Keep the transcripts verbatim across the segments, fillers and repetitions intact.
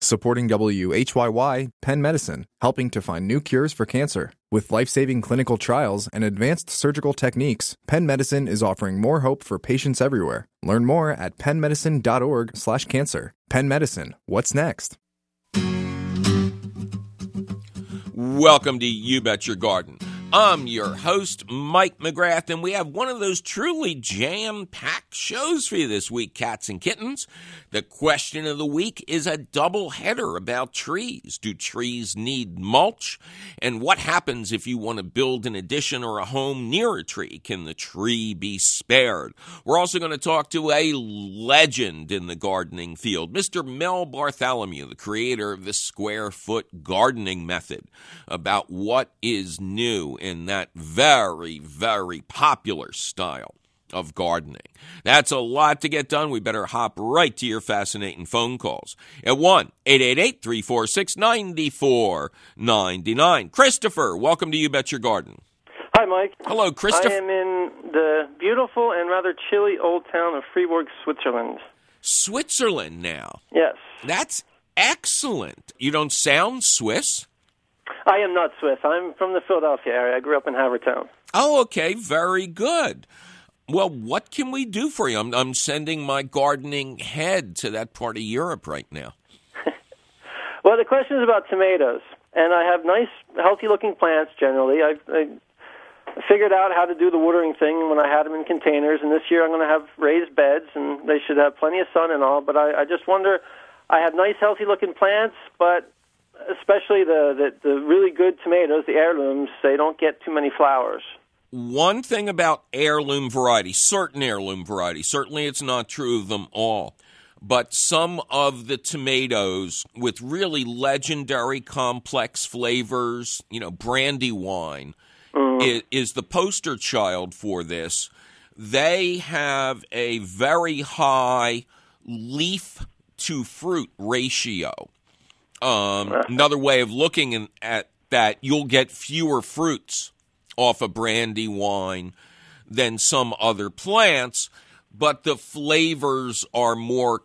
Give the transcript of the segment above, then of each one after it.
Supporting W H Y Y, Penn Medicine, helping to find new cures for cancer. With life-saving clinical trials and advanced surgical techniques, Penn Medicine is offering more hope for patients everywhere. Learn more at penn medicine dot org slash cancer. Penn Medicine, what's next? Welcome to You Bet Your Garden. I'm your host, Mike McGrath, and we have one of those truly jam-packed shows for you this week, cats and kittens. The question of the week is a double-header about trees. Do trees need mulch? And what happens if you want to build an addition or a home near a tree? Can the tree be spared? We're also going to talk to a legend in the gardening field, Mister Mel Bartholomew, the creator of the square-foot gardening method, about what is new in that very, very popular style of gardening. That's a lot to get done. We better hop right to your fascinating phone calls at one eight eight eight, three four six, nine four nine nine. Christopher, welcome to You Bet Your Garden. Hi, Mike. Hello, Christopher. I am in the beautiful and rather chilly old town of Fribourg, Switzerland. Switzerland now. Yes. That's excellent. You don't sound Swiss. I am not Swiss. I'm from the Philadelphia area. I grew up in Havertown. Oh, okay. Very good. Well, what can we do for you? I'm, I'm sending my gardening head to that part of Europe right now. Well, the question is about tomatoes. And I have nice, healthy-looking plants generally. I, I figured out how to do the watering thing when I had them in containers. And this year I'm going to have raised beds, and they should have plenty of sun and all. But I, I just wonder, I have nice, healthy-looking plants, but especially the, the, the really good tomatoes, the heirlooms, they don't get too many flowers. One thing about heirloom varieties, certain heirloom varieties, certainly it's not true of them all, but some of the tomatoes with really legendary complex flavors, you know, Brandywine mm. is, is the poster child for this. They have a very high leaf-to-fruit ratio. Um, another way of looking in, at that, you'll get fewer fruits off of Brandywine than some other plants, but the flavors are more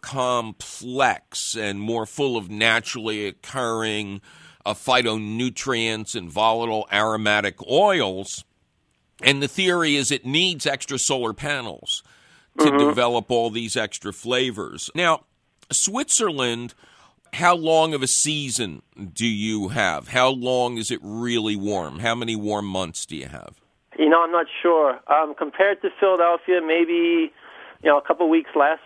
complex and more full of naturally occurring uh, phytonutrients and volatile aromatic oils. And the theory is it needs extra solar panels to mm-hmm. develop all these extra flavors. Now, Switzerland, how long of a season do you have? How long is it really warm? How many warm months do you have? You know, I'm not sure. Um, compared to Philadelphia, maybe, you know, a couple weeks less.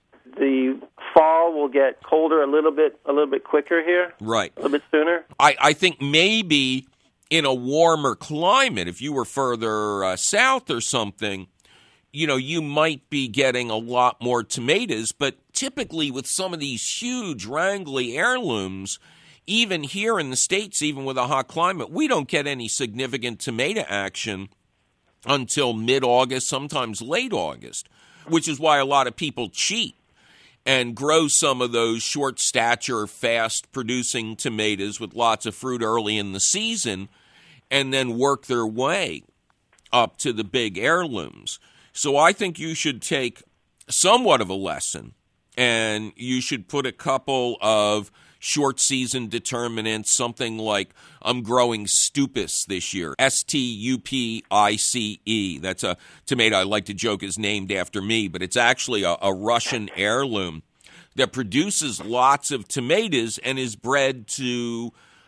The fall will get colder a little bit, a little bit quicker here. Right. A little bit sooner. I, I think maybe in a warmer climate, if you were further uh, south or something, you know, you might be getting a lot more tomatoes, but typically with some of these huge wrangly heirlooms, even here in the States, even with a hot climate, we don't get any significant tomato action until mid-August, sometimes late August, which is why a lot of people cheat and grow some of those short-stature, fast-producing tomatoes with lots of fruit early in the season and then work their way up to the big heirlooms. So I think you should take somewhat of a lesson, and you should put a couple of short-season determinants, something like I'm growing Stupis this year, S T U P I C E. That's a tomato I like to joke is named after me, but it's actually a, a Russian heirloom that produces lots of tomatoes and is bred to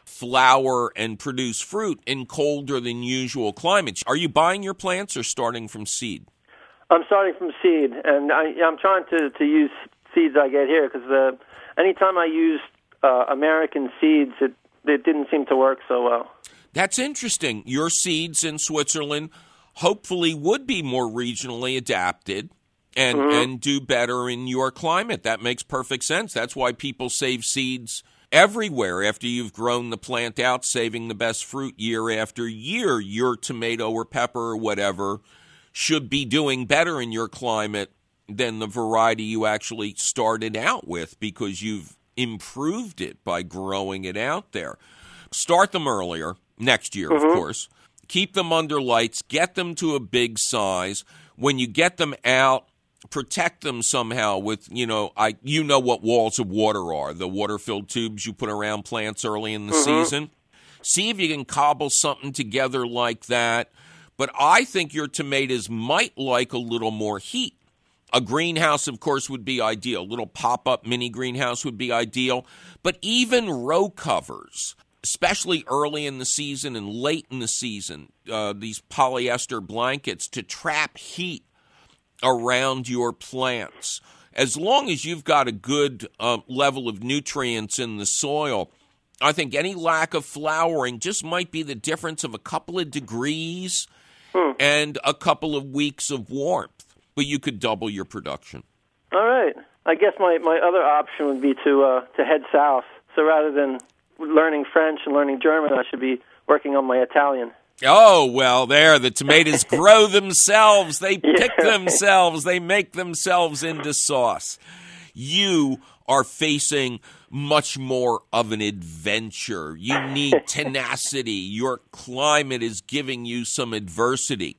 flower and produce fruit in colder than usual climates. Are you buying your plants or starting from seed? I'm starting from seed, and I, I'm trying to, to use seeds I get here because uh, anytime I used uh, American seeds, it, it didn't seem to work so well. That's interesting. Your seeds in Switzerland hopefully would be more regionally adapted and, mm-hmm. and do better in your climate. That makes perfect sense. That's why people save seeds everywhere after you've grown the plant out, saving the best fruit year after year. Your tomato or pepper or whatever should be doing better in your climate than the variety you actually started out with because you've improved it by growing it out there. Start them earlier, next year, mm-hmm. of course. Keep them under lights. Get them to a big size. When you get them out protect them somehow with, you know, I you know what walls of water are, the water-filled tubes you put around plants early in the mm-hmm. season. See if you can cobble something together like that. But I think your tomatoes might like a little more heat. A greenhouse, of course, would be ideal. A little pop-up mini greenhouse would be ideal. But even row covers, especially early in the season and late in the season, uh, these polyester blankets to trap heat around your plants. As long as you've got a good uh, level of nutrients in the soil, I think any lack of flowering just might be the difference of a couple of degrees hmm. and a couple of weeks of warmth. But you could double your production. All right. I guess my, my other option would be to uh, to head south. So rather than learning French and learning German, I should be working on my Italian. Oh, well, there, the tomatoes grow themselves. They pick yeah. themselves. They make themselves into sauce. You are facing much more of an adventure. You need tenacity. Your climate is giving you some adversity.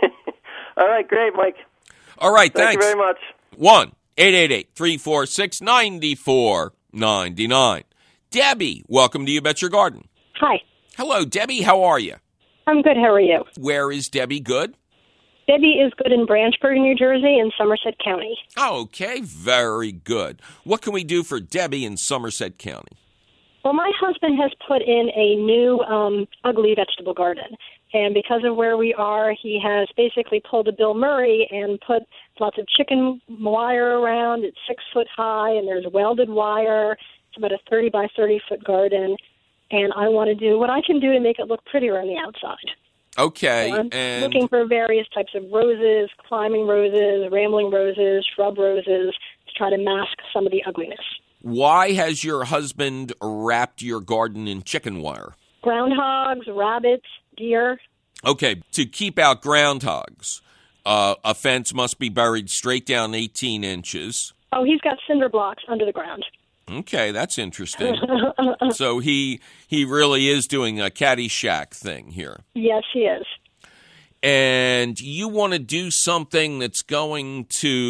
All right, great, Mike. All right, Thank thanks. you very much. one eight eight eight, three four six, nine four nine nine. Debbie, welcome to You Bet Your Garden. Hi. Hello, Debbie. How are you? I'm good. How are you? Where is Debbie good? Debbie is good in Branchburg, New Jersey, in Somerset County. Okay, very good. What can we do for Debbie in Somerset County? Well, my husband has put in a new um, ugly vegetable garden. And because of where we are, he has basically pulled a Bill Murray and put lots of chicken wire around. It's six foot high, and there's welded wire. It's about a thirty by thirty foot garden. And I want to do what I can do to make it look prettier on the outside. Okay. So I'm and looking for various types of roses, climbing roses, rambling roses, shrub roses, to try to mask some of the ugliness. Why has your husband wrapped your garden in chicken wire? Groundhogs, rabbits, deer. Okay, to keep out groundhogs, uh, a fence must be buried straight down eighteen inches. Oh, he's got cinder blocks under the ground. Okay, that's interesting. So he he really is doing a Caddyshack thing here. Yes, he is. And you want to do something that's going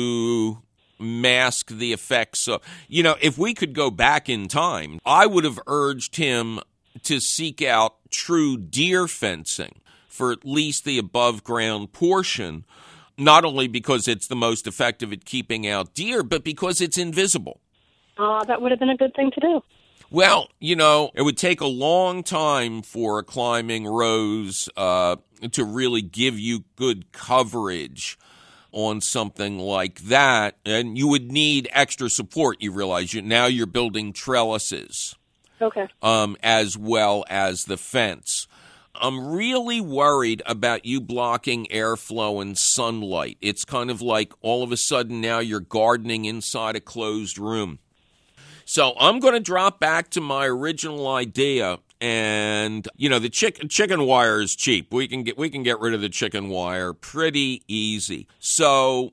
to mask the effects of, you know, if we could go back in time, I would have urged him to seek out true deer fencing for at least the above ground portion, not only because it's the most effective at keeping out deer, but because it's invisible. Uh, that would have been a good thing to do. Well, you know, it would take a long time for a climbing rose uh, to really give you good coverage on something like that, and you would need extra support. You realize you now you're building trellises, okay, um, as well as the fence. I'm really worried about you blocking airflow and sunlight. It's kind of like all of a sudden now you're gardening inside a closed room. So I'm going to drop back to my original idea, and you know the chick- chicken wire is cheap. We can get we can get rid of the chicken wire pretty easy. So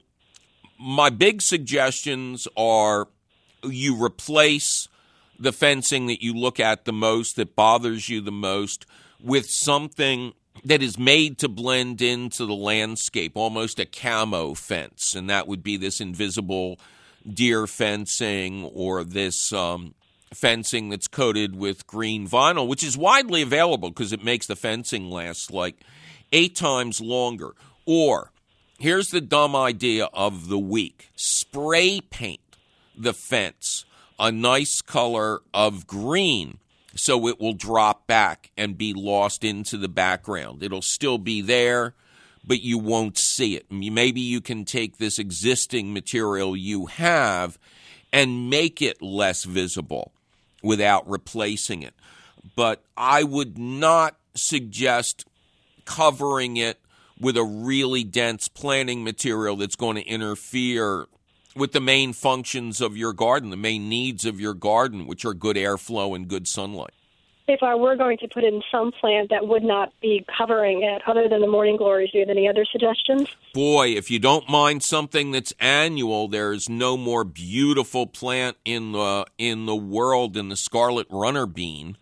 my big suggestions are you replace the fencing that you look at the most, that bothers you the most, with something that is made to blend into the landscape, almost a camo fence, and that would be this invisible deer fencing or this um, fencing that's coated with green vinyl, which is widely available because it makes the fencing last like eight times longer. Or, here's the dumb idea of the week. Spray paint the fence a nice color of green so it will drop back and be lost into the background. It'll still be there, but you won't see it. Maybe you can take this existing material you have and make it less visible without replacing it. But I would not suggest covering it with a really dense planting material that's going to interfere with the main functions of your garden, the main needs of your garden, which are good airflow and good sunlight. If I were going to put in some plant that would not be covering it, other than the morning glories, do you have any other suggestions? Boy, if you don't mind something that's annual, there's no more beautiful plant in the in the world than the scarlet runner bean.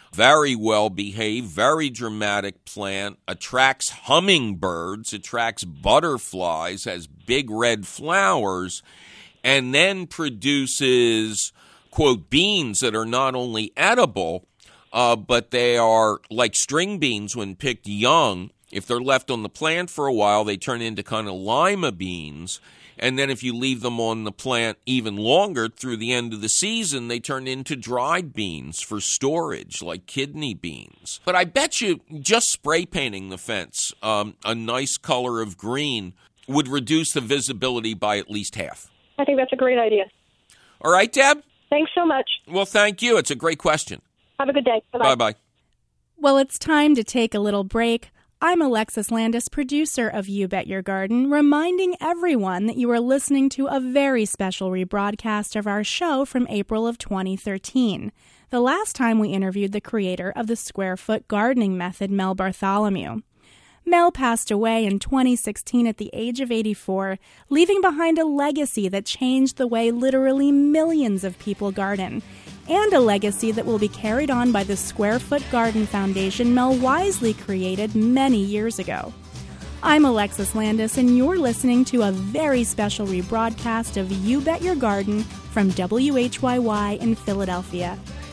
Very well behaved, very dramatic plant, attracts hummingbirds, attracts butterflies, has big red flowers, and then produces, quote, beans that are not only edible, uh, but they are like string beans when picked young. If they're left on the plant for a while, they turn into kind of lima beans. And then if you leave them on the plant even longer through the end of the season, they turn into dried beans for storage, like kidney beans. But I bet you just spray painting the fence um, a nice color of green would reduce the visibility by at least half. I think that's a great idea. All right, Deb? Thanks so much. Well, thank you. It's a great question. Have a good day. Bye-bye. Bye-bye. Well, it's time to take a little break. I'm Alexis Landis, producer of You Bet Your Garden, reminding everyone that you are listening to a very special rebroadcast of our show from April of twenty thirteen, the last time we interviewed the creator of the square foot gardening method, Mel Bartholomew. Mel passed away in twenty sixteen at the age of eighty-four, leaving behind a legacy that changed the way literally millions of people garden, and a legacy that will be carried on by the Square Foot Garden Foundation Mel wisely created many years ago. I'm Alexis Landis, and you're listening to a very special rebroadcast of You Bet Your Garden from W H Y Y in Philadelphia.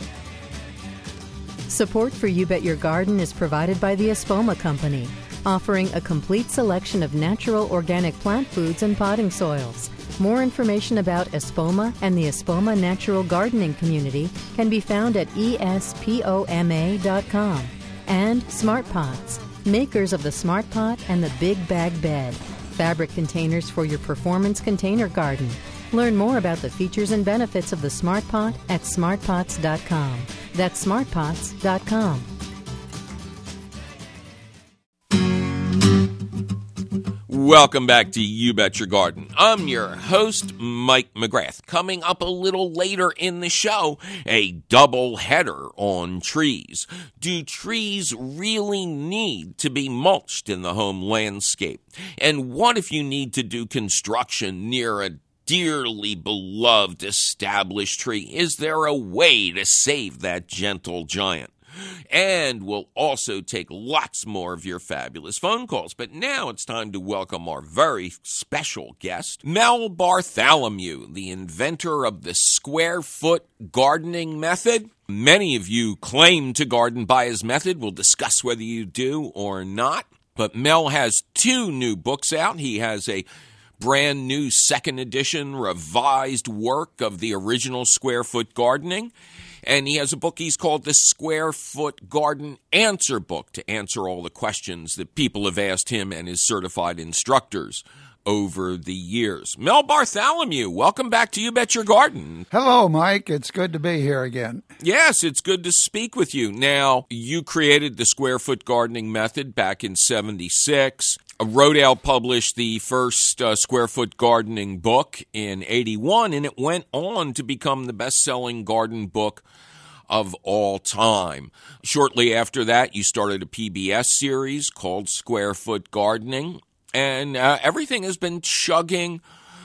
Support for You Bet Your Garden is provided by the Espoma Company, offering a complete selection of natural organic plant foods and potting soils. More information about Espoma and the Espoma Natural Gardening Community can be found at E S P O M A dot com. And Smart Pots, makers of the Smart Pot and the Big Bag Bed, fabric containers for your performance container garden. Learn more about the features and benefits of the Smart Pot at smart pots dot com. That's smart pots dot com. Welcome back to You Bet Your Garden. I'm your host, Mike McGrath. Coming up a little later in the show, a double header on trees. Do trees really need to be mulched in the home landscape? And what if you need to do construction near a dearly beloved established tree? Is there a way to save that gentle giant? And we'll also take lots more of your fabulous phone calls. But now it's time to welcome our very special guest, Mel Bartholomew, the inventor of the square foot gardening method. Many of you claim to garden by his method. We'll discuss whether you do or not. But Mel has two new books out. He has a brand new second edition revised work of the original Square Foot Gardening. And he has a book he's called the Square Foot Garden Answer Book to answer all the questions that people have asked him and his certified instructors over the years. Mel Bartholomew, welcome back to You Bet Your Garden. Hello, Mike. It's good to be here again. Yes, it's good to speak with you. Now, you created the Square Foot Gardening Method back in seventy-six. Rodale published the first uh, Square Foot Gardening book in eighty-one, and it went on to become the best-selling garden book of all time. Shortly after that, you started a P B S series called Square Foot Gardening, and uh, everything has been chugging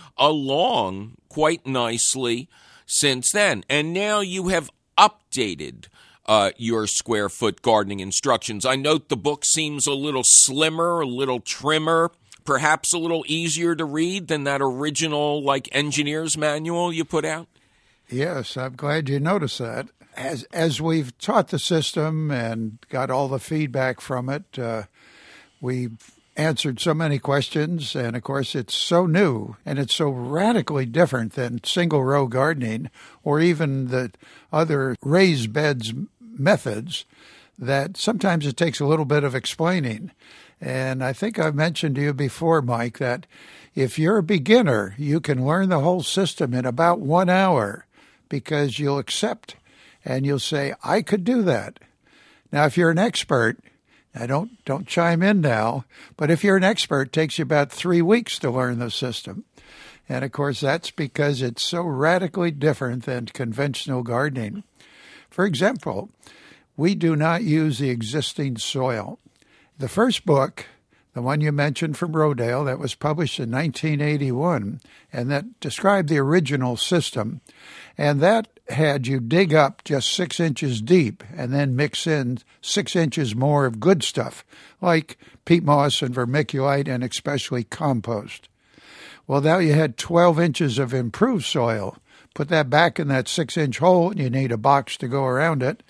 along quite nicely since then. And now you have updated Uh, your square foot gardening instructions. I note the book seems a little slimmer, a little trimmer, perhaps a little easier to read than that original, like, engineer's manual you put out. Yes, I'm glad you noticed that. As as we've taught the system and got all the feedback from it, uh, we've answered so many questions, and of course it's so new and it's so radically different than single row gardening or even the other raised beds methods that sometimes it takes a little bit of explaining. And I think I've mentioned to you before, Mike, that if you're a beginner, you can learn the whole system in about one hour because you'll accept and you'll say, I could do that. Now, if you're an expert, Now, don't don't chime in now, but if you're an expert, it takes you about three weeks to learn the system. And, of course, that's because it's so radically different than conventional gardening. For example, we do not use the existing soil. The first book, the one you mentioned from Rodale, that was published in nineteen eighty-one, and that described the original system, and that had you dig up just six inches deep and then mix in six inches more of good stuff, like peat moss and vermiculite and especially compost. Well, now you had twelve inches of improved soil. Put that back in that six-inch hole, and you need a box to go around it.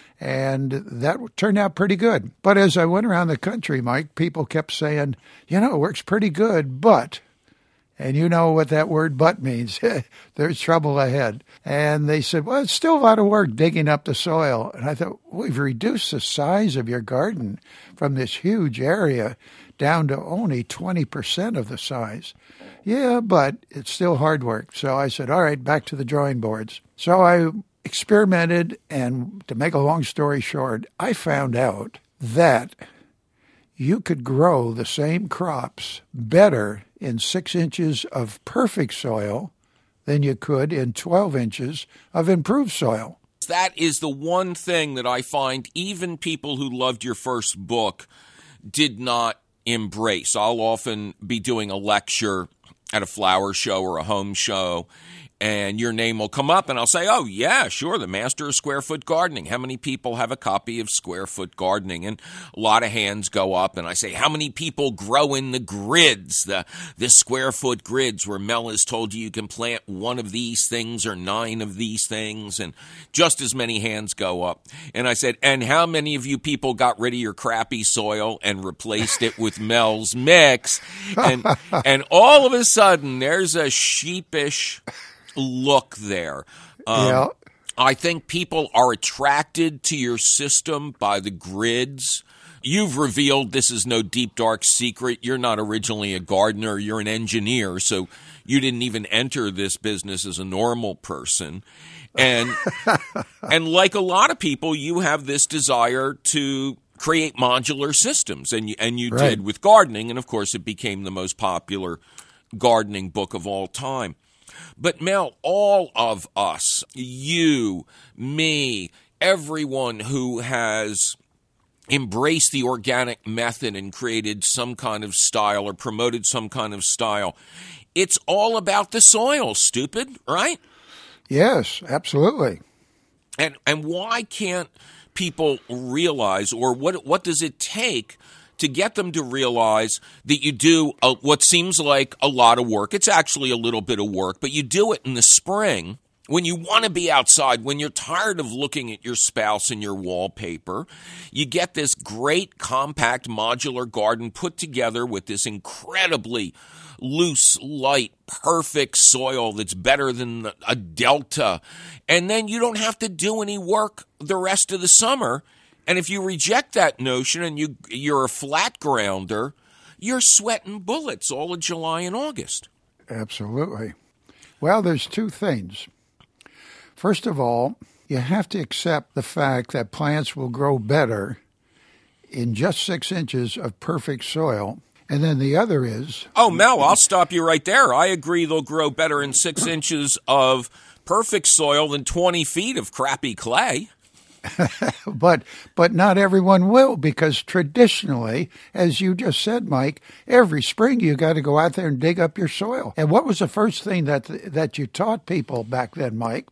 And that turned out pretty good. But as I went around the country, Mike, people kept saying, you know, it works pretty good, but... And you know what that word but means. There's trouble ahead. And they said, well, it's still a lot of work digging up the soil. And I thought, we've reduced the size of your garden from this huge area down to only twenty percent of the size. Yeah, but it's still hard work. So I said, all right, back to the drawing boards. So I experimented, and to make a long story short, I found out that you could grow the same crops better in six inches of perfect soil than you could in twelve inches of improved soil. That is the one thing that I find even people who loved your first book did not embrace. I'll often be doing a lecture at a flower show or a home show, and your name will come up, and I'll say, oh, yeah, sure, the master of square foot gardening. How many people have a copy of Square Foot Gardening? And a lot of hands go up, and I say, how many people grow in the grids, the, the square foot grids, where Mel has told you you can plant one of these things or nine of these things, and just as many hands go up. And I said, and how many of you people got rid of your crappy soil and replaced it with Mel's mix? And, and all of a sudden, there's a sheepish look there. Um, yeah. I think people are attracted to your system by the grids. You've revealed this is no deep, dark secret. You're not originally a gardener. You're an engineer, so you didn't even enter this business as a normal person. And and like a lot of people, you have this desire to create modular systems, and you, and you right. did with gardening, and of course it became the most popular gardening book of all time. But Mel, all of us, you, me, everyone who has embraced the organic method and created some kind of style or promoted some kind of style, it's all about the soil, stupid, right? Yes, absolutely. And and why can't people realize, or what what does it take to get them to realize that you do a, what seems like a lot of work? It's actually a little bit of work, but you do it in the spring when you want to be outside, when you're tired of looking at your spouse and your wallpaper. You get this great, compact, modular garden put together with this incredibly loose, light, perfect soil that's better than a delta. And then you don't have to do any work the rest of the summer. And if you reject that notion and you, you're a flat grounder, you're sweating bullets all of July and August. Absolutely. Well, there's two things. First of all, you have to accept the fact that plants will grow better in just six inches of perfect soil. And then the other is... Oh, Mel, I'll stop you right there. I agree they'll grow better in six inches of perfect soil than twenty feet of crappy clay. but but not everyone will, because traditionally, as you just said, Mike, every spring you got to go out there and dig up your soil. And what was the first thing that that you taught people back then, Mike?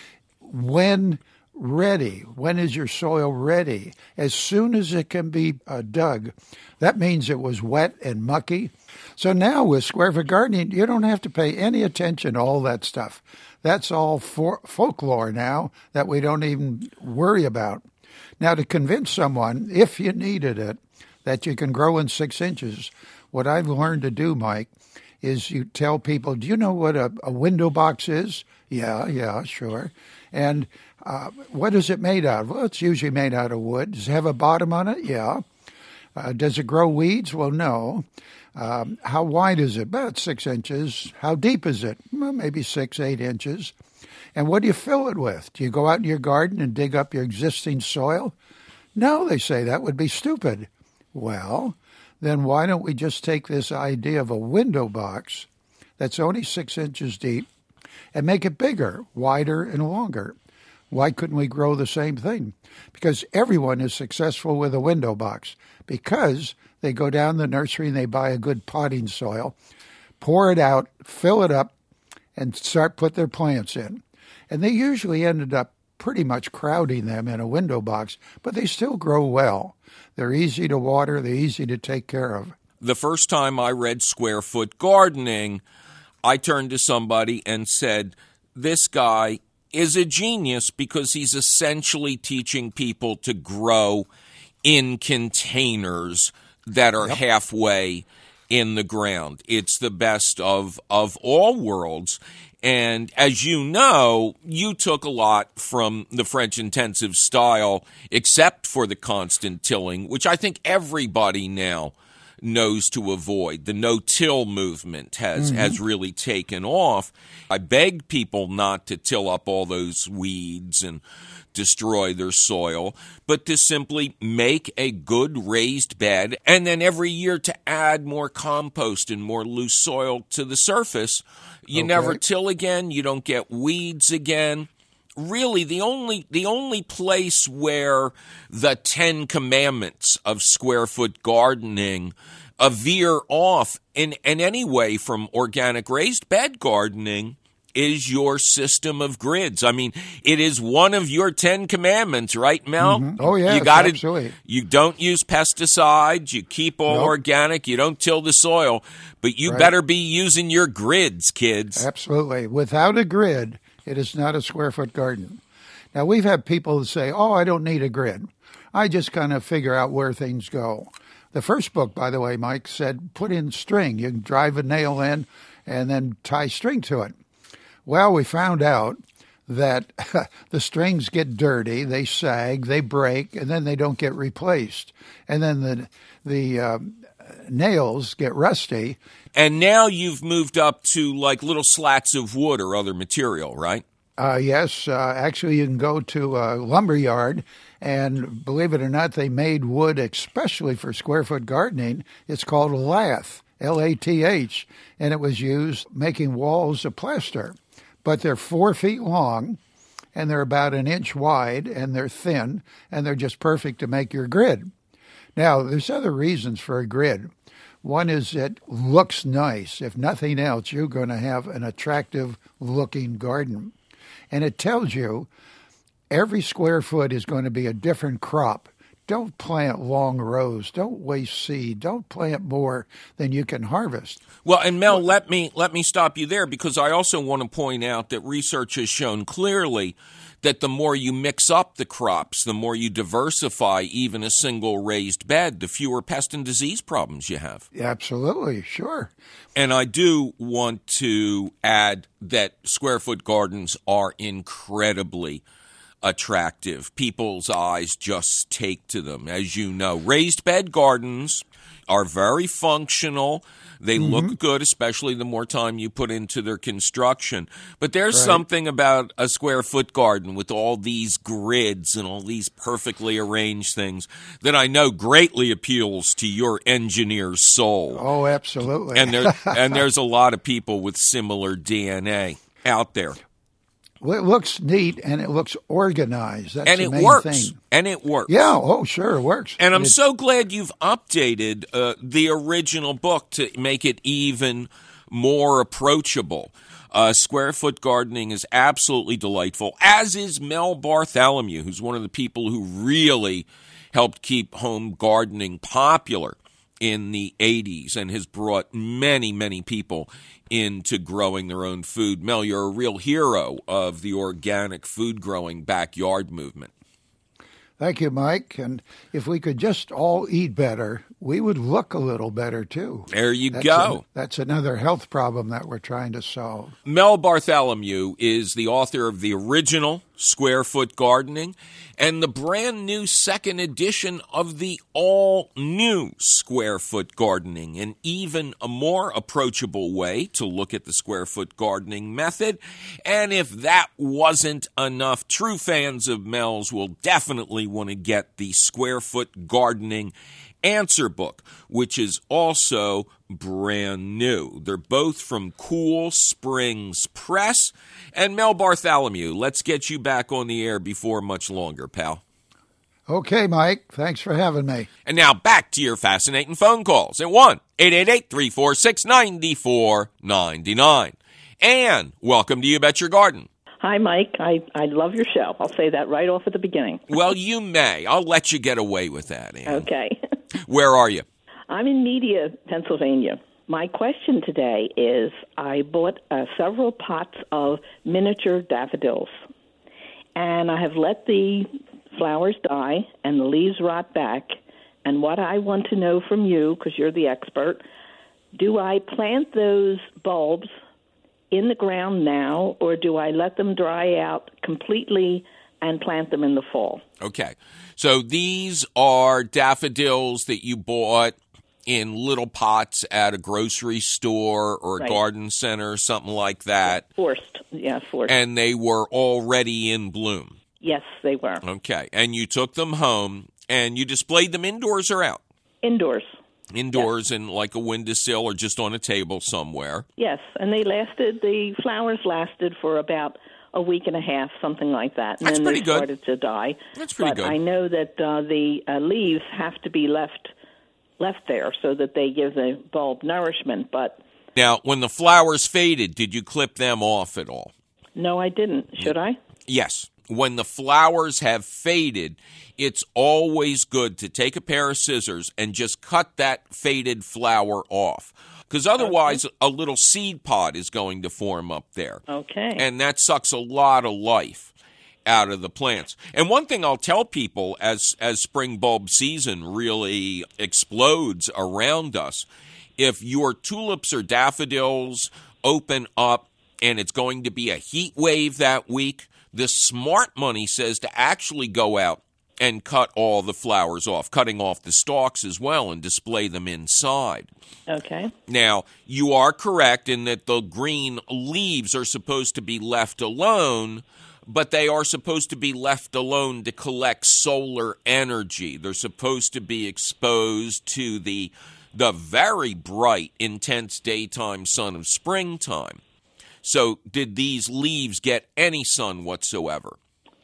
When ready, when is your soil ready? As soon as it can be uh, dug. That means it was wet and mucky. So now with Square Foot Gardening, you don't have to pay any attention to all that stuff. That's all for folklore now that we don't even worry about. Now, to convince someone, if you needed it, that you can grow in six inches, what I've learned to do, Mike, is you tell people, do you know what a, a window box is? Yeah, yeah, sure. And uh, what is it made out of? Well, it's usually made out of wood. Does it have a bottom on it? Yeah. Uh, does it grow weeds? Well, no. Um, how wide is it? About six inches. How deep is it? Well, maybe six, eight inches. And what do you fill it with? Do you go out in your garden and dig up your existing soil? No, they say that would be stupid. Well, then why don't we just take this idea of a window box that's only six inches deep and make it bigger, wider, and longer? Why couldn't we grow the same thing? Because everyone is successful with a window box, because they go down the nursery and they buy a good potting soil, pour it out, fill it up, and start put their plants in. And they usually ended up pretty much crowding them in a window box, but they still grow well. They're easy to water. They're easy to take care of. The first time I read Square Foot Gardening, I turned to somebody and said, this guy is a genius because he's essentially teaching people to grow in containers that are yep. halfway in the ground. It's the best of, of all worlds. And as you know, you took a lot from the French intensive style, except for the constant tilling, which I think everybody now knows to avoid. The no-till movement has, mm-hmm. has really taken off. I beg people not to till up all those weeds and destroy their soil, but to simply make a good raised bed, and then every year to add more compost and more loose soil to the surface. You okay. never till again. You don't get weeds again. Really, the only the only place where the Ten Commandments of square foot gardening uh, veer off in, in any way from organic raised bed gardening is your system of grids. I mean, it is one of your Ten Commandments, right, Mel? Mm-hmm. Oh, yeah, you gotta, absolutely. You don't use pesticides. You keep all nope. organic. You don't till the soil. But you right. better be using your grids, kids. Absolutely. Without a grid, it is not a square foot garden. Now, we've had people say, oh, I don't need a grid. I just kind of figure out where things go. The first book, by the way, Mike, said put in string. You can drive a nail in and then tie string to it. Well, we found out that the strings get dirty, they sag, they break, and then they don't get replaced. And then the the um, nails get rusty. And now you've moved up to like little slats of wood or other material, right? Uh, yes. Uh, actually, you can go to a lumber yard, and believe it or not, they made wood especially for square foot gardening. It's called a lath, L A T H, and it was used making walls of plaster. But they're four feet long, and they're about an inch wide, and they're thin, and they're just perfect to make your grid. Now, there's other reasons for a grid. One is it looks nice. If nothing else, you're going to have an attractive-looking garden. And it tells you every square foot is going to be a different crop. Don't plant long rows. Don't waste seed. Don't plant more than you can harvest. Well, and Mel, let me let me stop you there, because I also want to point out that research has shown clearly that the more you mix up the crops, the more you diversify even a single raised bed, the fewer pest and disease problems you have. Absolutely, sure. And I do want to add that square foot gardens are incredibly attractive. People's eyes just take to them. As you know, raised bed gardens are very functional. They mm-hmm. look good, especially the more time you put into their construction. But there's right. something about a square foot garden with all these grids and all these perfectly arranged things that I know greatly appeals to your engineer's soul. Oh, absolutely. And there, and there's a lot of people with similar D N A out there. Well, it looks neat, and it looks organized. That's and the it main works. thing. And it works. Yeah, oh, sure, it works. And I'm it, so glad you've updated uh, the original book to make it even more approachable. Uh, Square Foot Gardening is absolutely delightful, as is Mel Bartholomew, who's one of the people who really helped keep home gardening popular in the eighties and has brought many, many people into growing their own food. Mel, you're a real hero of the organic food growing backyard movement. Thank you, Mike. And if we could just all eat better, we would look a little better, too. There you that's go. A, that's another health problem that we're trying to solve. Mel Bartholomew is the author of the original Square Foot Gardening and the brand new second edition of the all-new Square Foot Gardening, an even a more approachable way to look at the square foot gardening method. And if that wasn't enough, true fans of Mel's will definitely want to get the Square Foot Gardening Answer Book, which is also brand new. They're both from Cool Springs Press. And Mel Bartholomew, let's get you back on the air before much longer, pal. Okay, Mike. Thanks for having me. And now back to your fascinating phone calls at one eight eight eight, three four six, nine four nine nine. Ann, welcome to You Bet Your Garden. Hi, Mike. I, I love your show. I'll say that right off at the beginning. Well, you may. I'll let you get away with that, Ann. Okay. Where are you? I'm in Media, Pennsylvania. My question today is I bought uh, several pots of miniature daffodils, and I have let the flowers die and the leaves rot back. And what I want to know from you, because you're the expert, do I plant those bulbs in the ground now, or do I let them dry out completely and plant them in the fall? Okay. So these are daffodils that you bought in little pots at a grocery store or a Right. garden center, something like that. Forced. Yeah, forced. And they were already in bloom. Yes, they were. Okay. And you took them home and you displayed them indoors or out? Indoors. Indoors in like a windowsill or just on a table somewhere. Yes, and they lasted, the flowers lasted for about a week and a half, something like that. And That's then pretty they good. started to die. That's pretty but good. I know that uh, the uh, leaves have to be left left there so that they give the bulb nourishment. But Now, when the flowers faded, did you clip them off at all? no, I didn't. Should I? Yes. When the flowers have faded, it's always good to take a pair of scissors and just cut that faded flower off. Because otherwise, okay. a little seed pod is going to form up there. Okay. And that sucks a lot of life out of the plants. And one thing I'll tell people as, as spring bulb season really explodes around us, if your tulips or daffodils open up and it's going to be a heat wave that week, the smart money says to actually go out and cut all the flowers off, cutting off the stalks as well and display them inside. Okay. Now, you are correct in that the green leaves are supposed to be left alone, but they are supposed to be left alone to collect solar energy. They're supposed to be exposed to the, the very bright, intense daytime sun of springtime. So did these leaves get any sun whatsoever?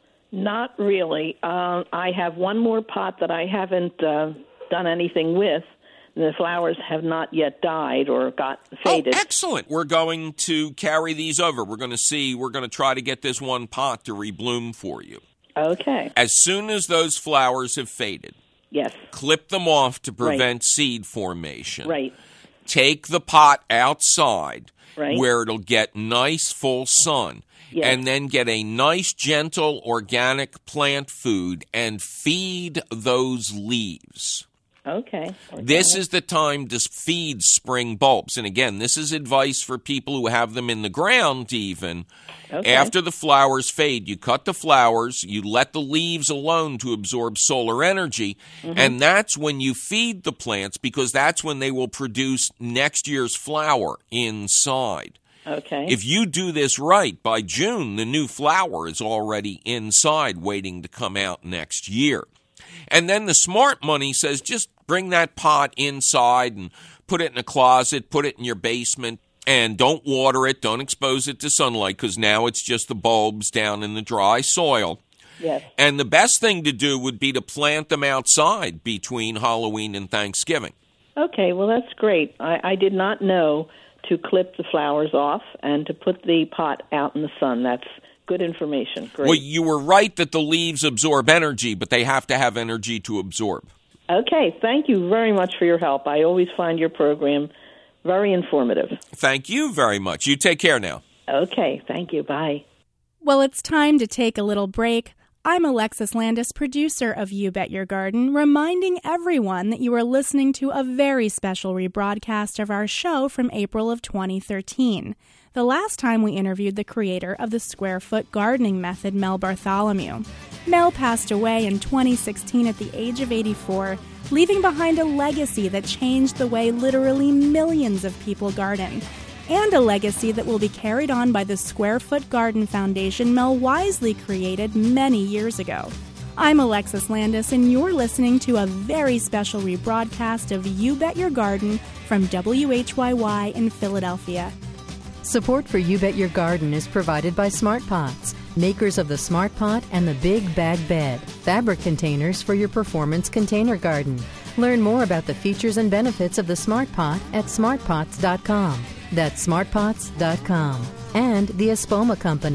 Not really. Uh, I have one more pot that I haven't uh, done anything with. The flowers have not yet died or got faded. Oh, excellent. We're going to carry these over. We're going to see, we're going to try to get this one pot to rebloom for you. Okay. As soon as those flowers have faded, yes, clip them off to prevent right. seed formation. Right. Take the pot outside right. where it'll get nice full sun. Yes. And then get a nice, gentle, organic plant food and feed those leaves. Okay. okay. This is the time to feed spring bulbs. And again, this is advice for people who have them in the ground even. Okay. After the flowers fade, you cut the flowers, you let the leaves alone to absorb solar energy, mm-hmm. and that's when you feed the plants because that's when they will produce next year's flower inside. Okay. If you do this right, by June, the new flower is already inside waiting to come out next year. And then the smart money says just bring that pot inside and put it in a closet, put it in your basement, and don't water it, don't expose it to sunlight because now it's just the bulbs down in the dry soil. Yes. And the best thing to do would be to plant them outside between Halloween and Thanksgiving. Okay, well, that's great. I, I did not know to clip the flowers off and to put the pot out in the sun. That's good information. Great. Well, you were right that the leaves absorb energy, but they have to have energy to absorb. Okay, thank you very much for your help. I always find your program very informative. Thank you very much. You take care now. Okay, thank you. Bye. Well, it's time to take a little break. I'm Alexis Landis, producer of You Bet Your Garden, reminding everyone that you are listening to a very special rebroadcast of our show from April of twenty thirteen, the last time we interviewed the creator of the square foot gardening method, Mel Bartholomew. Mel passed away in twenty sixteen at the age of eighty-four, leaving behind a legacy that changed the way literally millions of people garden. And a legacy that will be carried on by the Square Foot Garden Foundation Mel wisely created many years ago. I'm Alexis Landis, and you're listening to a very special rebroadcast of You Bet Your Garden from W H Y Y in Philadelphia. Support for You Bet Your Garden is provided by Smart Pots, makers of the Smart Pot and the Big Bag Bed, fabric containers for your performance container garden. Learn more about the features and benefits of the Smart Pot at smart pots dot com. That's smart pots dot com. And the Espoma Company,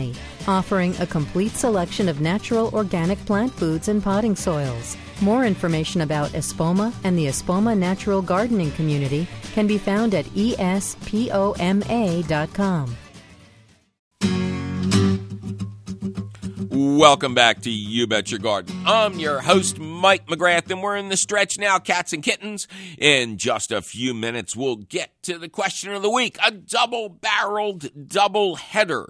offering a complete selection of natural organic plant foods and potting soils. More information about Espoma and the Espoma Natural Gardening Community can be found at E S P O M A dot com. Welcome back to You Bet Your Garden. I'm your host, Mike McGrath, and we're in the stretch now, cats and kittens. In just a few minutes, we'll get to the question of the week, a double-barreled double-header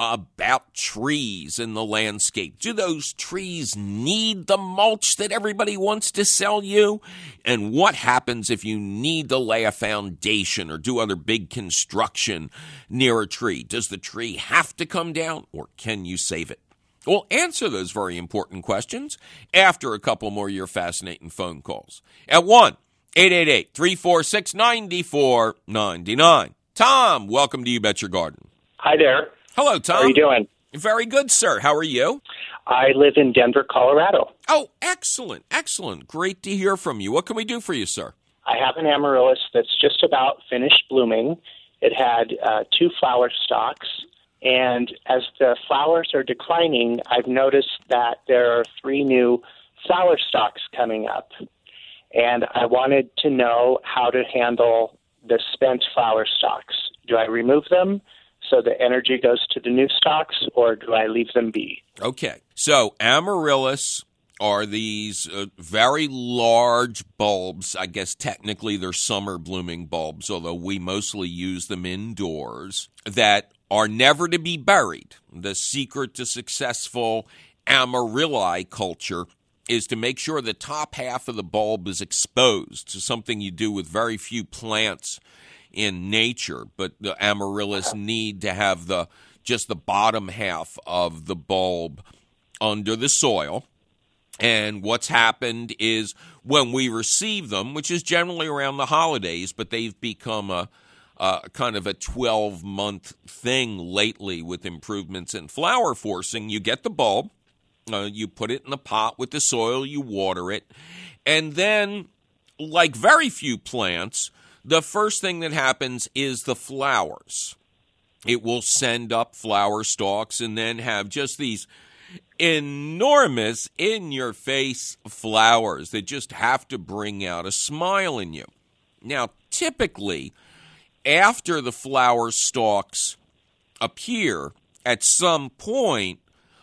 about trees in the landscape. Do those trees need the mulch that everybody wants to sell you? And what happens if you need to lay a foundation or do other big construction near a tree? Does the tree have to come down, or can you save it? We'll answer those very important questions after a couple more of your fascinating phone calls at one eight eight eight, three four six, nine four nine nine. Tom, welcome to You Bet Your Garden. Hi there. Hello, Tom. How are you doing? Very good, sir. How are you? I live in Denver, Colorado. Oh, excellent, excellent. Great to hear from you. What can we do for you, sir? I have an amaryllis that's just about finished blooming. It had uh, two flower stalks. And as the flowers are declining, I've noticed that there are three new flower stalks coming up. And I wanted to know how to handle the spent flower stalks. Do I remove them so the energy goes to the new stalks, or do I leave them be? Okay. So amaryllis are these uh, very large bulbs. I guess technically they're summer blooming bulbs, although we mostly use them indoors, that are never to be buried. The secret to successful amarylli culture is to make sure the top half of the bulb is exposed. To something you do with very few plants in nature, but the amaryllis need to have the just the bottom half of the bulb under the soil. And what's happened is when we receive them, which is generally around the holidays, but they've become a Uh, kind of a twelve-month thing lately with improvements in flower forcing. You get the bulb, uh, you put it in the pot with the soil, you water it, and then, like very few plants, the first thing that happens is the flowers. It will send up flower stalks and then have just these enormous, in-your-face flowers that just have to bring out a smile in you. Now, typically, after the flower stalks appear, at some point,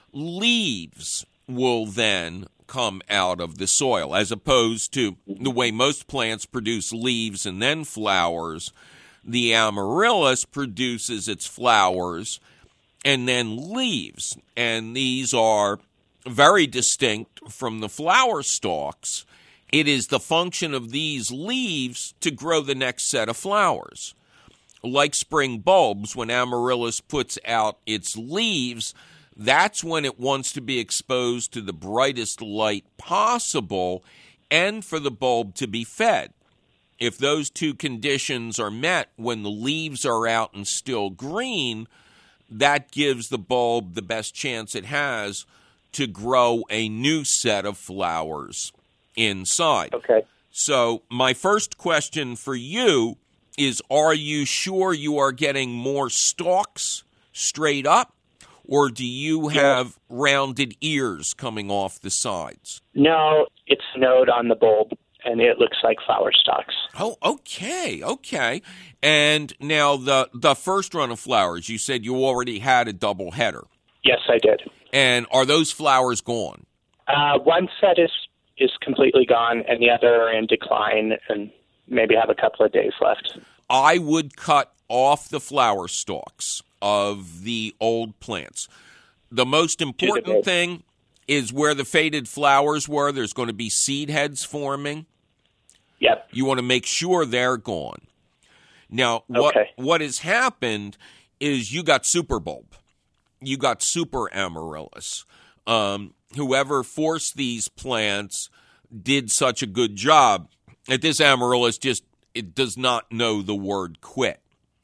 leaves will then come out of the soil, as opposed to the way most plants produce leaves and then flowers. The amaryllis produces its flowers and then leaves, and these are very distinct from the flower stalks. It is the function of these leaves to grow the next set of flowers. Like spring bulbs, when amaryllis puts out its leaves, that's when it wants to be exposed to the brightest light possible and for the bulb to be fed. If those two conditions are met when the leaves are out and still green, that gives the bulb the best chance it has to grow a new set of flowers inside. Okay. So my first question for you is, are you sure you are getting more stalks straight up, or do you have rounded ears coming off the sides? No, it's a node on the bulb, and it looks like flower stalks. Oh, okay, okay. And now the, the first run of flowers, you said you already had a double header. Yes, I did. And are those flowers gone? Uh, one set is, is completely gone, and the other are in decline, and maybe have a couple of days left. I would cut off the flower stalks of the old plants. The most important thing is where the faded flowers were, there's going to be seed heads forming. Yep. You want to make sure they're gone. Now, what okay. what has happened is you got super bulb. You got super amaryllis. Um, whoever forced these plants did such a good job that this amaryllis just it does not know the word quit.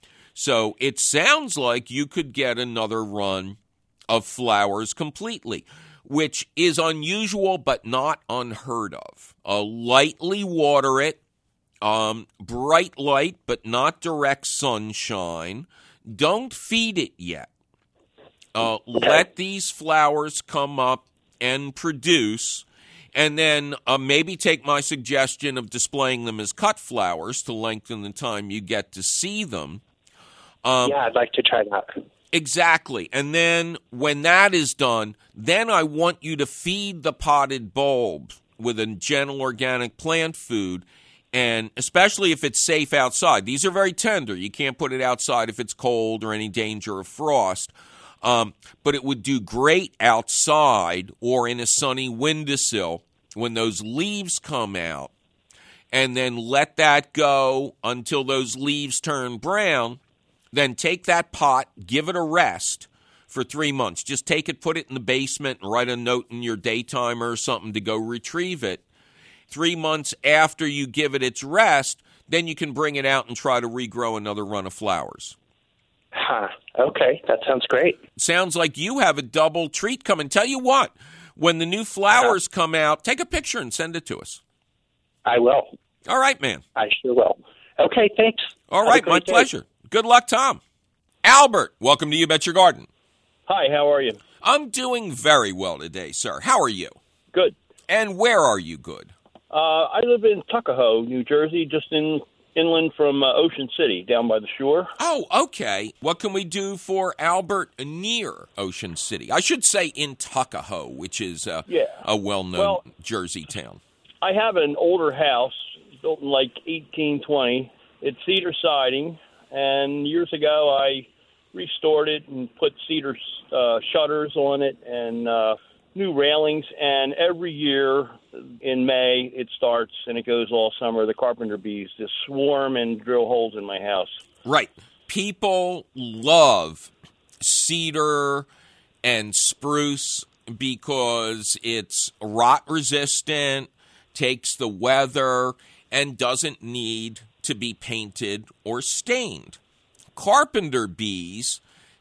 So it sounds like you could get another run of flowers completely, which is unusual but not unheard of. Uh, lightly water it, um, bright light but not direct sunshine. Don't feed it yet. Uh, okay. Let these flowers come up and produce, and then uh, maybe take my suggestion of displaying them as cut flowers to lengthen the time you get to see them. Um, yeah, I'd like to try that. Exactly. And then when that is done, then I want you to feed the potted bulb with a gentle organic plant food, and especially if it's safe outside. These are very tender. You can't put it outside if it's cold or any danger of frost. Um, but it would do great outside or in a sunny windowsill when those leaves come out. And then let that go until those leaves turn brown. Then take that pot, give it a rest for three months. Just take it, put it in the basement, and write a note in your day timer or something to go retrieve it. Three months after you give it its rest, then you can bring it out and try to regrow another run of flowers. Huh. Okay, that sounds great. Sounds like you have a double treat coming. Tell you what, when the new flowers uh-huh. come out, take a picture and send it to us. I will. All right, man. I sure will. Okay, thanks. All right, my day. Pleasure. Good luck, Tom. Albert, welcome to You Bet Your Garden. Hi, how are you? I'm doing very well today, sir. How are you? Good. And where are you good? Uh, I live in Tuckahoe, New Jersey, just in inland from uh, Ocean City, down by the shore. Oh, okay. What can we do for Albert near Ocean City? I should say in Tuckahoe, which is uh, yeah. a well-known well, Jersey town. I have an older house built in like eighteen twenty. It's cedar siding, and years ago I restored it and put cedar uh, shutters on it and uh, new railings, and every year in May it starts and it goes all summer. The carpenter bees just swarm and drill holes in my house. Right. People love cedar and spruce because it's rot resistant, takes the weather, and doesn't need to be painted or stained. Carpenter bees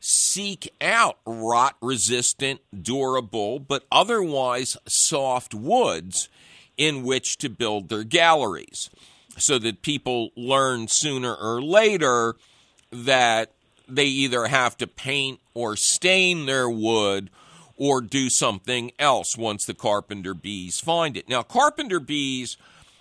seek out rot-resistant, durable, but otherwise soft woods in which to build their galleries, so that people learn sooner or later that they either have to paint or stain their wood or do something else once the carpenter bees find it. Now, carpenter bees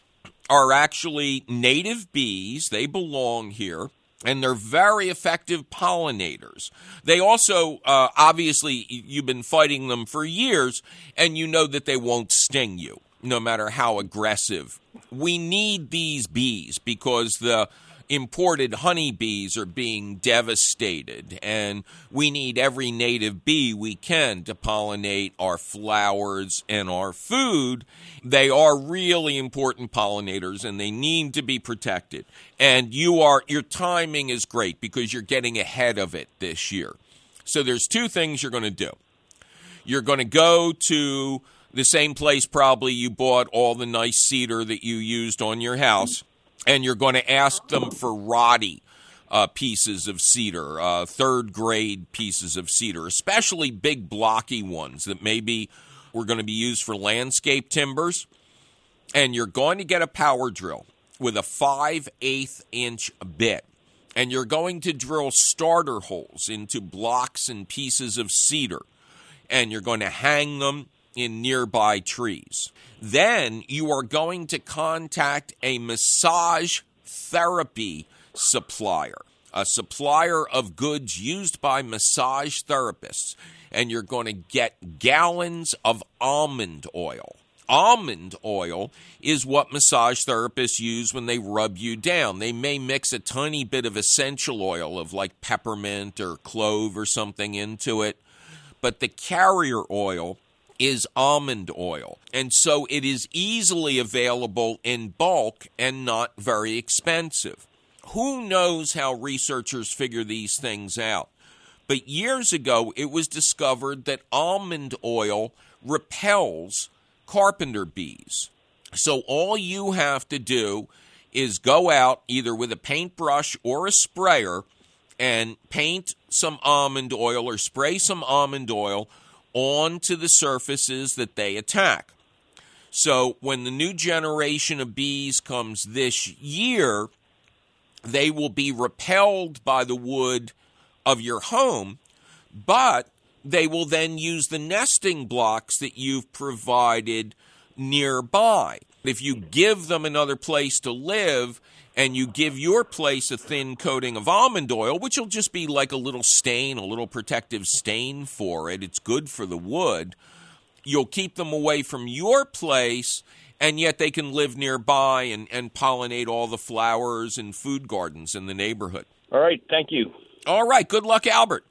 are actually native bees. They belong here. And they're very effective pollinators. They also, uh, obviously, you've been fighting them for years, and you know that they won't sting you, no matter how aggressive. We need these bees because the imported honeybees are being devastated, and we need every native bee we can to pollinate our flowers and our food. They are really important pollinators, and they need to be protected. And you are your timing is great because you're getting ahead of it this year. So there's two things you're going to do. You're going to go to the same place probably you bought all the nice cedar that you used on your house, and you're going to ask them for rotty uh, pieces of cedar, uh, third-grade pieces of cedar, especially big blocky ones that maybe were going to be used for landscape timbers. And you're going to get a power drill with a five eighths inch bit, and you're going to drill starter holes into blocks and pieces of cedar, and you're going to hang them in nearby trees. Then you are going to contact a massage therapy supplier, a supplier of goods used by massage therapists, and you're going to get gallons of almond oil. Almond oil is what massage therapists use when they rub you down. They may mix a tiny bit of essential oil of like peppermint or clove or something into it, but the carrier oil is almond oil. And so it is easily available in bulk and not very expensive. Who knows how researchers figure these things out? But years ago, it was discovered that almond oil repels carpenter bees. So all you have to do is go out either with a paintbrush or a sprayer and paint some almond oil or spray some almond oil onto the surfaces that they attack. So when the new generation of bees comes this year, they will be repelled by the wood of your home, but they will then use the nesting blocks that you've provided nearby. If you give them another place to live and you give your place a thin coating of almond oil, which will just be like a little stain, a little protective stain for it, it's good for the wood, you'll keep them away from your place, and yet they can live nearby and, and pollinate all the flowers and food gardens in the neighborhood. All right, thank you. All right, good luck, Albert.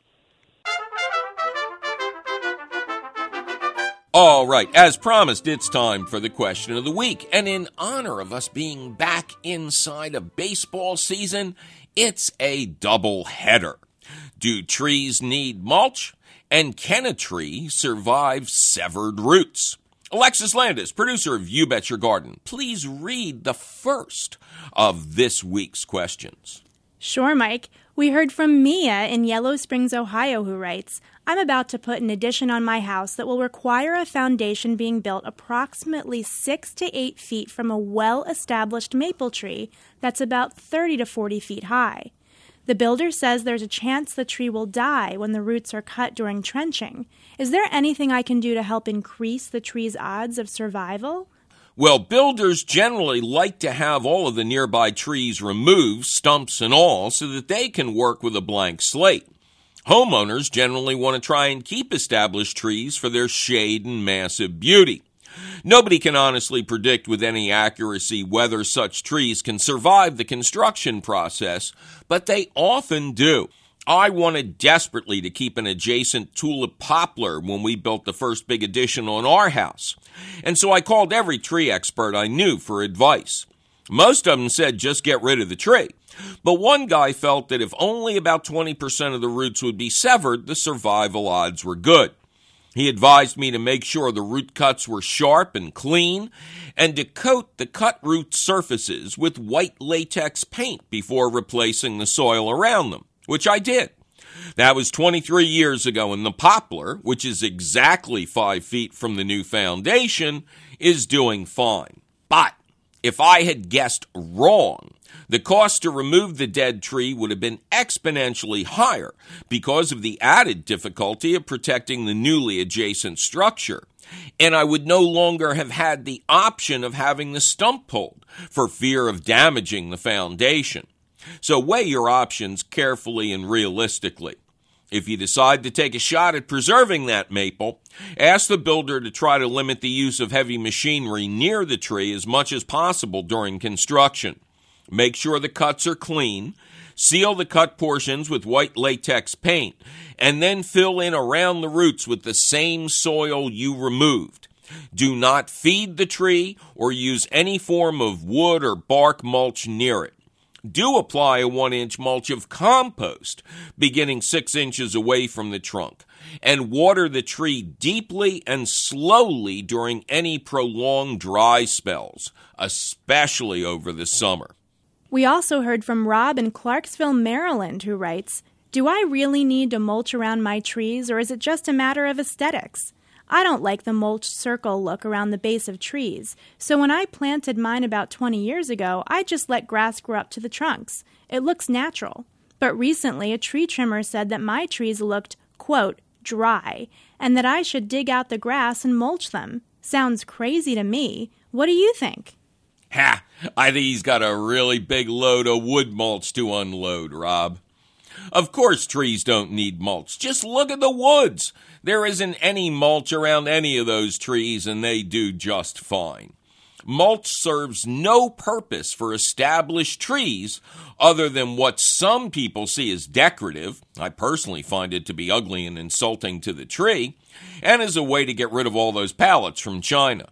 All right, as promised, it's time for the question of the week. And in honor of us being back inside of baseball season, it's a double header. Do trees need mulch? And can a tree survive severed roots? Alexis Landis, producer of You Bet Your Garden, please read the first of this week's questions. Sure, Mike. We heard from Mia in Yellow Springs, Ohio, who writes, I'm about to put an addition on my house that will require a foundation being built approximately six to eight feet from a well-established maple tree that's about thirty to forty feet high. The builder says there's a chance the tree will die when the roots are cut during trenching. Is there anything I can do to help increase the tree's odds of survival? Well, builders generally like to have all of the nearby trees removed, stumps and all, so that they can work with a blank slate. Homeowners generally want to try and keep established trees for their shade and massive beauty. Nobody can honestly predict with any accuracy whether such trees can survive the construction process, but they often do. I wanted desperately to keep an adjacent tulip poplar when we built the first big addition on our house, and so I called every tree expert I knew for advice. Most of them said just get rid of the tree, but one guy felt that if only about twenty percent of the roots would be severed, the survival odds were good. He advised me to make sure the root cuts were sharp and clean, and to coat the cut root surfaces with white latex paint before replacing the soil around them, which I did. That was twenty-three years ago, and the poplar, which is exactly five feet from the new foundation, is doing fine. But if I had guessed wrong, the cost to remove the dead tree would have been exponentially higher because of the added difficulty of protecting the newly adjacent structure. And I would no longer have had the option of having the stump pulled for fear of damaging the foundation. So weigh your options carefully and realistically. If you decide to take a shot at preserving that maple, ask the builder to try to limit the use of heavy machinery near the tree as much as possible during construction. Make sure the cuts are clean, seal the cut portions with white latex paint, and then fill in around the roots with the same soil you removed. Do not feed the tree or use any form of wood or bark mulch near it. Do apply a one-inch mulch of compost, beginning six inches away from the trunk, and water the tree deeply and slowly during any prolonged dry spells, especially over the summer. We also heard from Rob in Clarksville, Maryland, who writes, Do I really need to mulch around my trees, or is it just a matter of aesthetics? I don't like the mulched circle look around the base of trees, so when I planted mine about twenty years ago, I just let grass grow up to the trunks. It looks natural. But recently, a tree trimmer said that my trees looked, quote, dry, and that I should dig out the grass and mulch them. Sounds crazy to me. What do you think? Ha! I think he's got a really big load of wood mulch to unload, Rob. Of course trees don't need mulch. Just look at the woods. There isn't any mulch around any of those trees, and they do just fine. Mulch serves no purpose for established trees other than what some people see as decorative. I personally find it to be ugly and insulting to the tree, and as a way to get rid of all those pallets from China.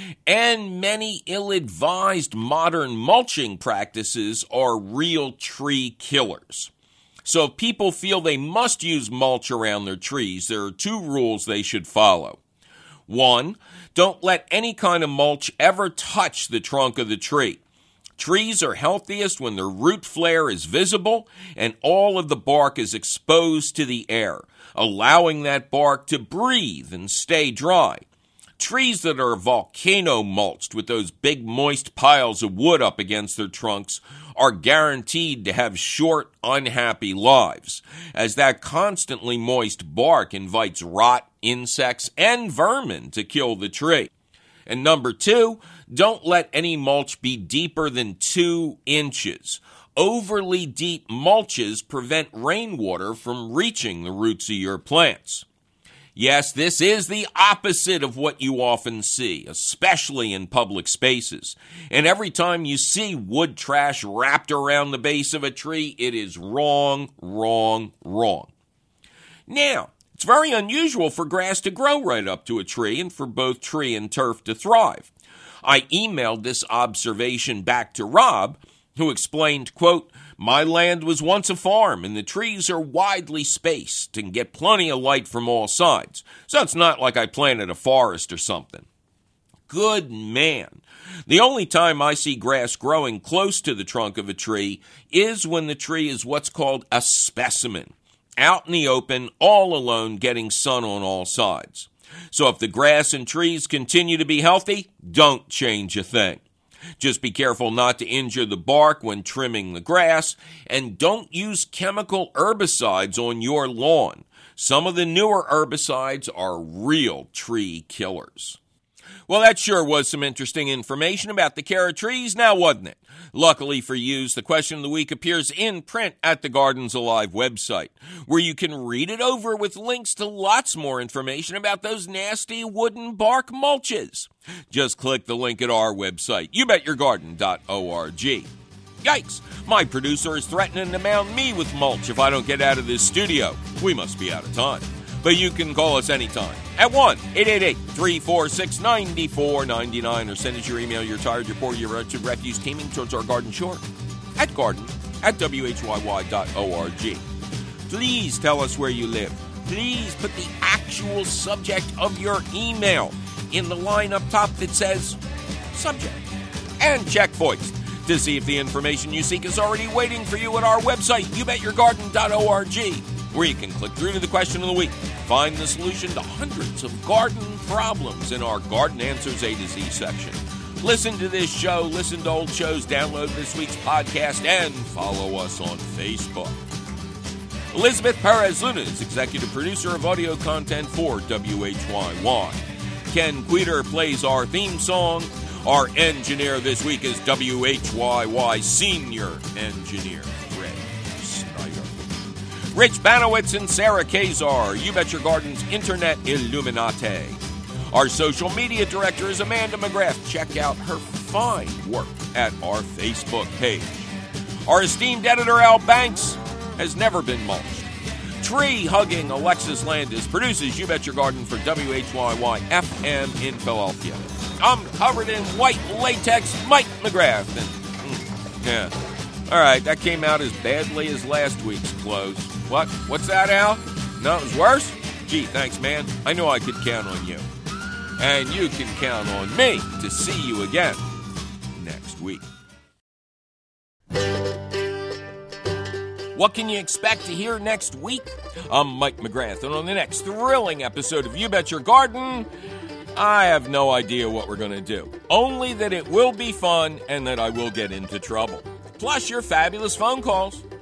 And many ill-advised modern mulching practices are real tree killers. So if people feel they must use mulch around their trees, there are two rules they should follow. One, don't let any kind of mulch ever touch the trunk of the tree. Trees are healthiest when their root flare is visible and all of the bark is exposed to the air, allowing that bark to breathe and stay dry. Trees that are volcano mulched with those big moist piles of wood up against their trunks are guaranteed to have short, unhappy lives, as that constantly moist bark invites rot, insects, and vermin to kill the tree. And number two, don't let any mulch be deeper than two inches. Overly deep mulches prevent rainwater from reaching the roots of your plants. Yes, this is the opposite of what you often see, especially in public spaces. And every time you see wood trash wrapped around the base of a tree, it is wrong, wrong, wrong. Now, it's very unusual for grass to grow right up to a tree and for both tree and turf to thrive. I emailed this observation back to Rob, who explained, quote, "My land was once a farm, and the trees are widely spaced and get plenty of light from all sides. So it's not like I planted a forest or something." Good man. The only time I see grass growing close to the trunk of a tree is when the tree is what's called a specimen, out in the open, all alone, getting sun on all sides. So if the grass and trees continue to be healthy, don't change a thing. Just be careful not to injure the bark when trimming the grass, and don't use chemical herbicides on your lawn. Some of the newer herbicides are real tree killers. Well, that sure was some interesting information about the care of trees, now wasn't it? Luckily for you, the question of the week appears in print at the Gardens Alive website, where you can read it over with links to lots more information about those nasty wooden bark mulches. Just click the link at our website, you bet your garden dot org. Yikes, my producer is threatening to mound me with mulch if I don't get out of this studio. We must be out of time. But you can call us anytime at one eight eight eight, three four six, nine four nine nine or send us your email, you're tired, you're poor, you're wretched, refuse teeming towards our garden shore at garden at W H Y Y dot org. Please tell us where you live. Please put the actual subject of your email in the line up top that says subject. And check voice to see if the information you seek is already waiting for you at our website, you bet your garden dot org. Where you can click through to the question of the week, find the solution to hundreds of garden problems in our Garden Answers A to Z section. Listen to this show, listen to old shows, download this week's podcast, and follow us on Facebook. Elizabeth Perez Luna is executive producer of audio content for W H Y Y. Ken Queter plays our theme song. Our engineer this week is W H Y Y senior engineer Fred Snyder. Rich Banowitz and Sarah Kazar, You Bet Your Garden's Internet Illuminati. Our social media director is Amanda McGrath. Check out her fine work at our Facebook page. Our esteemed editor, Al Banks, has never been mulched. Tree-hugging Alexis Landis produces You Bet Your Garden for W H Y Y F M in Philadelphia. I'm covered in white latex, Mike McGrath. And, mm, yeah. All right, that came out as badly as last week's close. What? What's that, Al? No, it was worse? Gee, thanks, man. I knew I could count on you. And you can count on me to see you again next week. What can you expect to hear next week? I'm Mike McGrath, and on the next thrilling episode of You Bet Your Garden, I have no idea what we're going to do. Only that it will be fun and that I will get into trouble. Plus your fabulous phone calls.